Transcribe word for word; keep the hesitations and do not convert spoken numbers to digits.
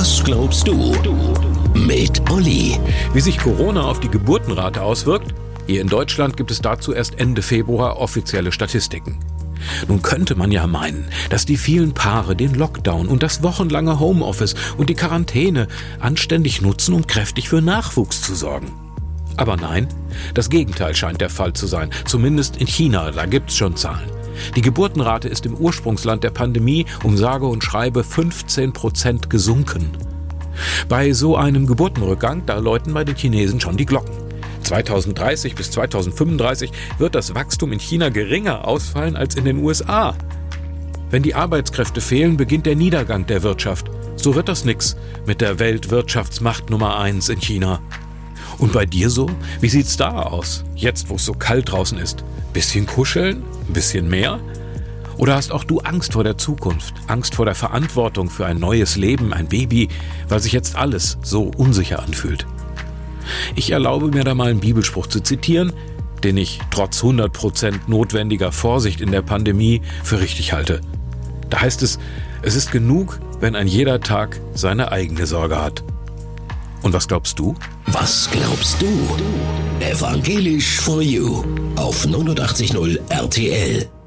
Was glaubst du? Mit Olli. Wie sich Corona auf die Geburtenrate auswirkt? Hier in Deutschland gibt es dazu erst Ende Februar offizielle Statistiken. Nun könnte man ja meinen, dass die vielen Paare den Lockdown und das wochenlange Homeoffice und die Quarantäne anständig nutzen, um kräftig für Nachwuchs zu sorgen. Aber nein, das Gegenteil scheint der Fall zu sein. Zumindest in China, da gibt's schon Zahlen. Die Geburtenrate ist im Ursprungsland der Pandemie um sage und schreibe fünfzehn Prozent gesunken. Bei so einem Geburtenrückgang, da läuten bei den Chinesen schon die Glocken. zweitausenddreißig bis zweitausendfünfunddreißig wird das Wachstum in China geringer ausfallen als in den U S A. Wenn die Arbeitskräfte fehlen, beginnt der Niedergang der Wirtschaft. So wird das nix mit der Weltwirtschaftsmacht Nummer eins in China. Und bei dir so? Wie sieht's da aus? Jetzt, wo es so kalt draußen ist. Bisschen kuscheln? Ein bisschen mehr? Oder hast auch du Angst vor der Zukunft? Angst vor der Verantwortung für ein neues Leben, ein Baby, weil sich jetzt alles so unsicher anfühlt? Ich erlaube mir da mal einen Bibelspruch zu zitieren, den ich trotz hundert Prozent notwendiger Vorsicht in der Pandemie für richtig halte. Da heißt es, es ist genug, wenn ein jeder Tag seine eigene Sorge hat. Und was glaubst du? Was glaubst du? Evangelisch for You auf neunundachtzig Komma null R T L.